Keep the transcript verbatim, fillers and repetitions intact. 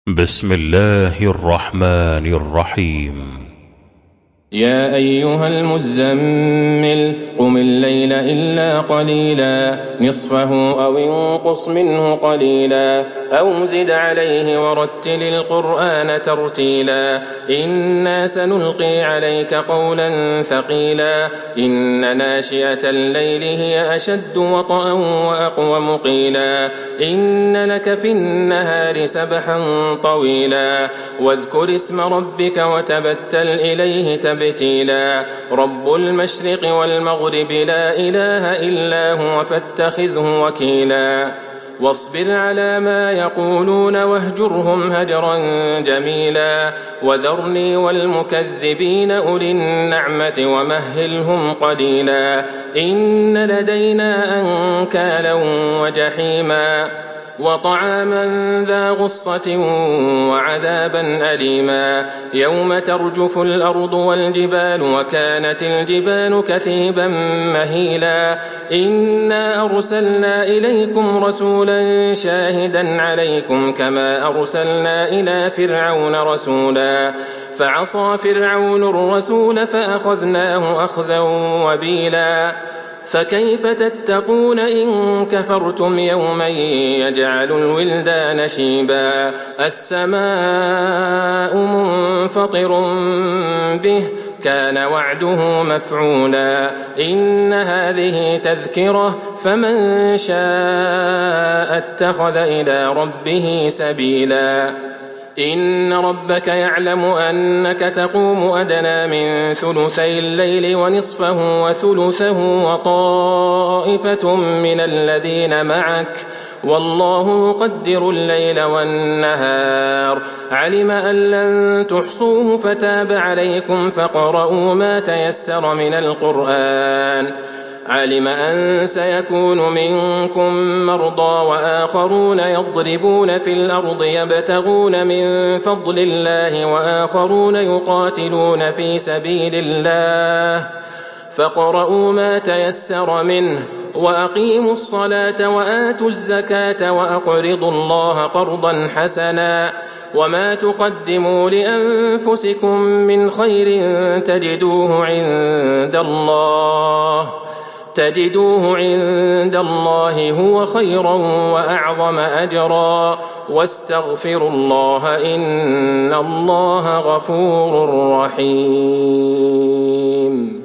بسم الله الرحمن الرحيم. يا أيها المزمل قم الليل إلا قليلا نصفه أو انقص منه قليلا أو زد عليه ورتل القرآن ترتيلا إنا سنلقي عليك قولا ثقيلا إن ناشئة الليل هي أشد وطئا وأقوم قيلا إن لك في النهار سبحا طويلا واذكر اسم ربك وتبتل إليه تبتيلا رب المشرق والمغرب لا إله إلا هو فاتخذه وكيلا واصبر على ما يقولون واهجرهم هجرا جميلا وذرني والمكذبين أولي النعمة ومهلهم قليلا إن لدينا أنكالا وجحيما وطعاما ذا غصة وعذابا أليما يوم ترجف الأرض والجبال وكانت الجبال كثيبا مهيلا إنا أرسلنا إليكم رسولا شاهدا عليكم كما أرسلنا إلى فرعون رسولا فعصى فرعون الرسول فأخذناه أخذا وبيلا فكيف تتقون إن كفرتم يوما يجعل الولدان شيبا السماء منفطر به كان وعده مفعولا إن هذه تذكرة فمن شاء اتخذ إلى ربه سبيلا إن ربك يعلم أنك تقوم أدنى من ثلثي الليل ونصفه وثلثه وطائفة من الذين معك والله يقدر الليل والنهار علم أن لن تحصوه فتاب عليكم فاقرؤوا ما تيسر من القرآن علم أن سيكون منكم مرضى وآخرون يضربون في الأرض يبتغون من فضل الله وآخرون يقاتلون في سبيل الله فاقرؤوا ما تيسر منه وأقيموا الصلاة وآتوا الزكاة وأقرضوا الله قرضا حسنا وما تقدموا لأنفسكم من خير تجدوه عند الله تجدوه عند الله هو خيرا وأعظم أجرا واستغفروا الله إن الله غفور رحيم.